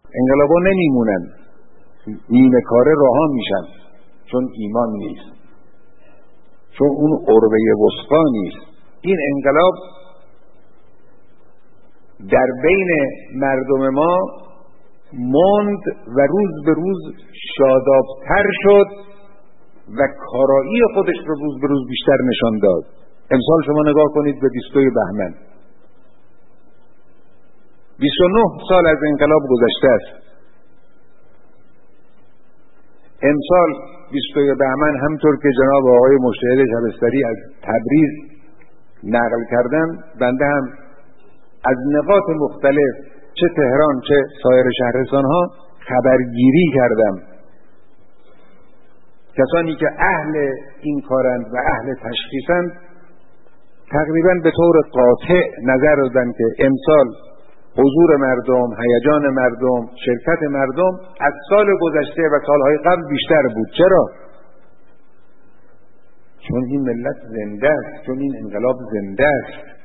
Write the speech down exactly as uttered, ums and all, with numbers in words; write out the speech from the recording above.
انقلابا نمیمونن، نیمه کاره رها میشن، چون ایمان نیست، چون اون عروه وثقا نیست. این انقلاب در بین مردم ما ماند و روز به روز شادابتر شد و کارایی خودش رو روز به روز بیشتر نشان داد. امسال شما نگاه کنید به بیستوی بهمن، بیست و نه سال از انقلاب گذشته است. امسال بیستوی بهمن همطور که جناب آقای مشتهد شبستری از تبریز نقل کردن، بنده هم از نقاط مختلف چه تهران چه سایر شهرستان ها خبرگیری کردم. کسانی که اهل این کارند و اهل تشخیصند تقریبا به طور قاطع نظر دادن که امسال حضور مردم، هیجان مردم، شرکت مردم از سال گذشته و سالهای قبل بیشتر بود. چرا؟ چون این ملت زنده است، چون این انقلاب زنده است.